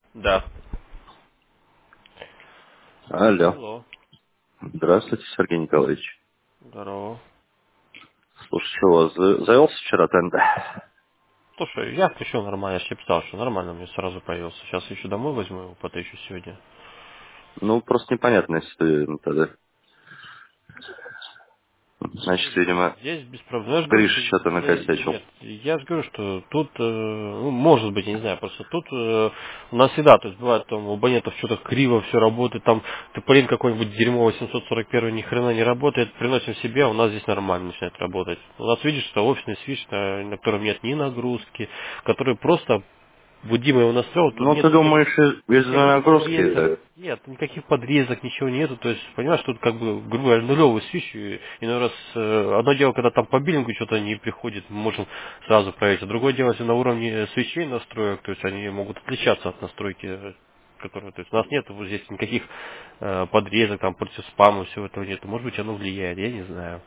Да. Алло. Алло. Здравствуйте, Сергей Николаевич. Здорово. Слушай, что у вас завелся вчера тенда? Слушай, я включил нормально, я же тебе писал, что нормально мне сразу появился. Сейчас еще домой возьму его, потычу сегодня. Ну, просто непонятная ситуация тогда. Значит, видимо, Здесь без проблем. Я же говорю, что Гриша что-то накосячил. нет, я же говорю, что тут, ну, может быть, я не знаю, просто тут у нас всегда, то есть бывает там у абонентов что-то криво все работает, там топорин какой-нибудь дерьмо 841 ни хрена не работает, приносим себе, а у нас здесь нормально начинает работать. У нас видишь, что офисный свич, на котором нет ни нагрузки, который просто вот Дима его настроил, тут Ну, ты нет думаешь, из-за никаких нагрузки подрезок, это? нет, никаких подрезок, ничего нету, то есть, понимаешь, тут как бы, грубо говоря, нулевый свич, и иной раз, одно дело, когда там по биллингу что-то не приходит, мы можем сразу проверить, а другое дело, если на уровне свечей настроек, то есть они могут отличаться от настройки, которые, то есть у нас нет вот здесь никаких подрезок, там, против спама, всего этого нет, может быть, оно влияет, я не знаю.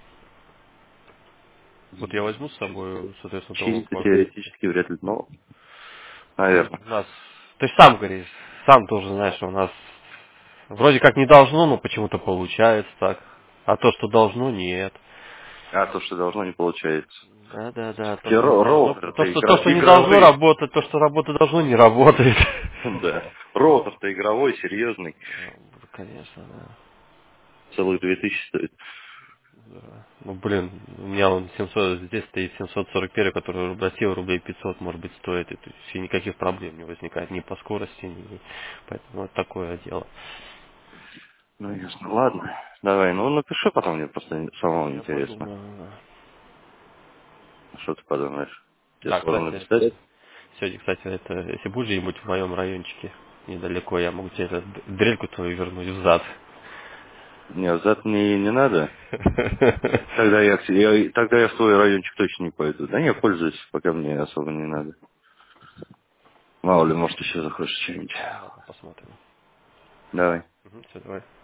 Вот я возьму с собой, соответственно, того Чисто теоретически вряд ли, но, наверное. у нас, ты ж сам говоришь, сам тоже знаешь, что у нас вроде как не должно, но почему-то получается так. А то, что должно, нет. А то, что должно, не получается. Да, да, да. То, Те что не должно, роутеры-то то, что не должно игровые. работать, то, что работать должно, не работает. Да. Роутер-то игровой, серьезный. Конечно, да. Целых 2000 стоит. Да. Ну, блин, у меня он 700, здесь стоит 741, который в России рублей 500, может быть, стоит. И то есть и никаких проблем не возникает ни по скорости, ни... Поэтому вот такое дело. Ну, ясно. Ладно. Давай, ну напиши потом, мне просто самому Я интересно. подумаю, да. Что ты подумаешь? Тебе Да, сложно кстати, написать? сегодня, кстати, это, если будешь где-нибудь в моем райончике недалеко, я могу тебе эту дрельку твою вернуть взад. Нет, зад мне не надо. Тогда я в твой райончик точно не пойду. Да не, пользуюсь, пока мне особо не надо. Мало ли, может, еще захочешь что-нибудь. Ну ладно, посмотрим. Давай. Все, давай.